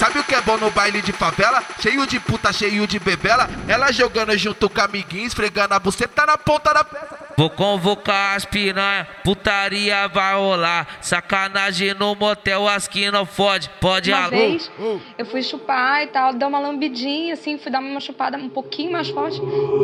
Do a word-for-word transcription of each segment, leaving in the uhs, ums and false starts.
Sabe o que é bom no baile de favela? Cheio de puta, cheio de bebela. Ela jogando junto com amiguinhos, esfregando a buceta na ponta da peça. Vou convocar as piranha, putaria vai rolar. Sacanagem no motel, as que não fode, pode Uma alô. vez eu fui chupar e tal, deu uma lambidinha assim, fui dar uma chupada um pouquinho mais forte.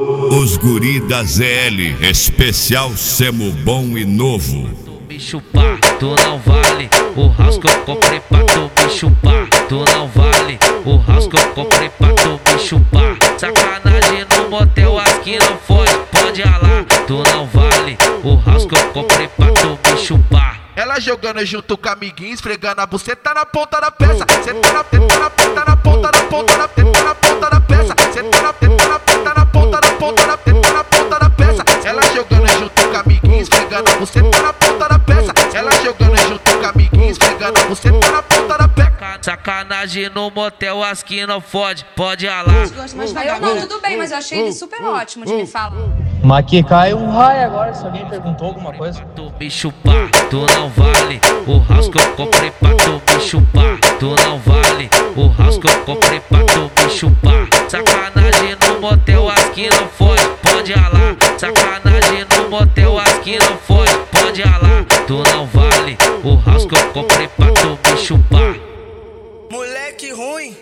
Os guri da Z L, especial Semo Bom e Novo. Me chupar, tu não vale. O house que eu comprei pra tu me chupar. Tu não vale. O house que eu comprei pra tu me chupar. Sacanagem no motel, as que não fode, pode ralar. Tu não vale. O house que eu comprei pra tu me chupar. Ela jogando junto com amiguinhos, esfregando a buceta na ponta da peça. Cê tá na teta na teta na ponta da ponta da teta na ponta da peça. Cê tá na teta na teta na ponta da ponta da teta na ponta da peça. Ela jogando junto com amiguinhos, esfregando a buceta na ponta da peça. Ela jogando junto com amiguinhos, esfregando a buceta na ponta da peça. Sacanagem no motel, as que não fode, pode ralar. Aí eu não, tudo bem, mas eu achei ele super ótimo de me falar. Mas aqui cai um raio agora, se alguém perguntou alguma coisa. Tu me chupar, tu não vale. O house que eu comprei pra tu me chupar. Tu não vale. O house que eu comprei pra tu me chupar. Sacanagem no motel, as que não fode, pode ralar. Sacanagem no motel, as que não fode, pode ralar. Tu não vale. O house que eu comprei pra tu me chupar. Moleque ruim,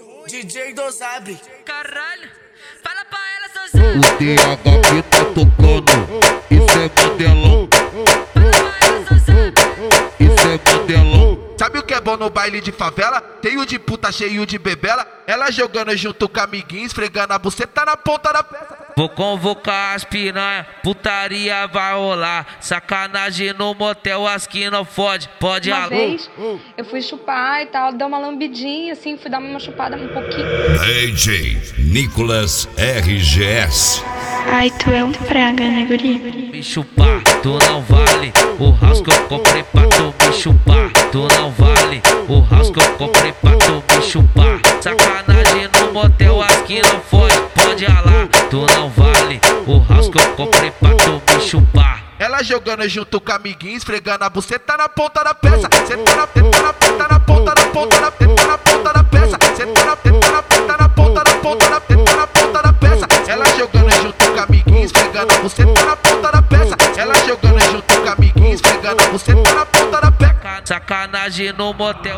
D J Dosabre. Caralho, fala pra ela, Sozana. O T H P tá tocando, isso é modelão. Fala pra ela, Sozana. Isso é modelão. Sabe o que é bom no baile de favela? Cheio de puta, cheio de bebela. Ela jogando junto com amiguinhos, esfregando a buceta na ponta da peça. Vou convocar as piranha, putaria vai rolar. Sacanagem no motel, as que não fode, pode Uma alô. vez eu fui chupar e tal, deu uma lambidinha assim, fui dar uma chupada um pouquinho. D J Nicolas R G S. Ai, tu é um praga, né, guri? Me chupar, tu não vale. O house que eu comprei pra tu me chupar. Tu não vale. O house que eu comprei pra tu me chupar. Sacanagem no motel, as que não fode, pode ralar. Tu não vale. O house que eu comprei pra tu me chupar. Ela jogando junto com amiguinhos, esfregando a buceta na ponta da peça. Cê tá na teta na teta na ponta da ponta da teta na ponta da peça. Cê tá na teta na teta na ponta da ponta da teta na ponta da peça. Ela jogando junto com amiguinhos, esfregando a buceta na ponta da peça. Ela jogando junto com amiguinhos, esfregando a buceta na ponta da peça. Sacanagem no motel.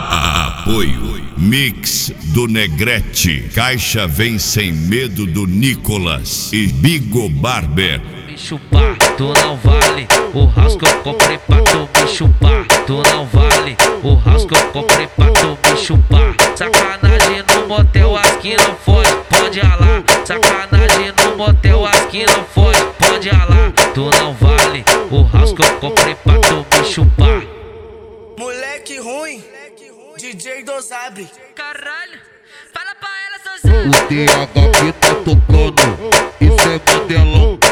Apoio Mix do Negrete. Caixa Vem Sem Medo do Nicolas e Bigo Barber. Me chupar, tu não vale. O house que eu comprei pra tu me chupar. Tu não vale. O house que eu comprei pra tu me chupar. Sacanagem no motel, as que não fode, pode ralar. Sacanagem no motel, as que não fode, pode ralar. Tu não vale. O house que eu comprei pra tu me chupar. Moleque ruim, D J Dosabre. Caralho, fala pra ela, Sozana. O T H P tá tocando, isso é modelão.